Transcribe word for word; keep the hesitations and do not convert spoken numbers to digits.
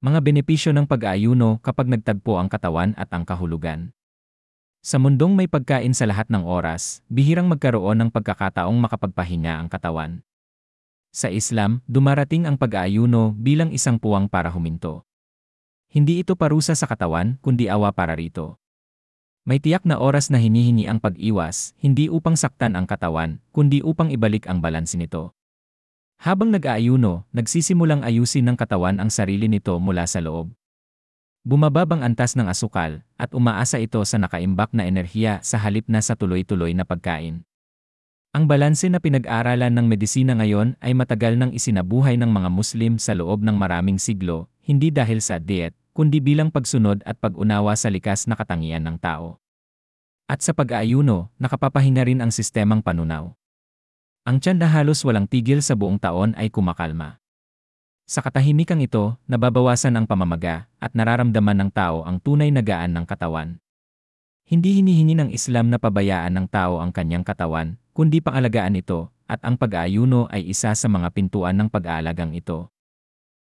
Mga benepisyo ng pag-aayuno kapag nagtagpo ang katawan at ang kahulugan. Sa mundong may pagkain sa lahat ng oras, bihirang magkaroon ng pagkakataong makapagpahinga ang katawan. Sa Islam, dumarating ang pag-aayuno bilang isang puwang para huminto. Hindi ito parusa sa katawan, kundi awa para rito. May tiyak na oras na hinihingi ang pag-iwas, hindi upang saktan ang katawan, kundi upang ibalik ang balanse nito. Habang nag-aayuno, nagsisimulang ayusin ng katawan ang sarili nito mula sa loob. Bumababang antas ng asukal, at umaasa ito sa nakaimbak na enerhiya sa halip na sa tuloy-tuloy na pagkain. Ang balanse na pinag-aralan ng medisina ngayon ay matagal nang isinabuhay ng mga Muslim sa loob ng maraming siglo, hindi dahil sa diet, kundi bilang pagsunod at pag-unawa sa likas na katangian ng tao. At sa pag-aayuno, nakapapahinga rin ang sistemang panunaw. Ang tiyan na halos walang tigil sa buong taon ay kumakalma. Sa katahimikang ito, nababawasan ang pamamaga at nararamdaman ng tao ang tunay na gaan ng katawan. Hindi hinihingi ng Islam na pabayaan ng tao ang kanyang katawan, kundi pangalagaan ito, at ang pag-aayuno ay isa sa mga pintuan ng pag-aalagang ito.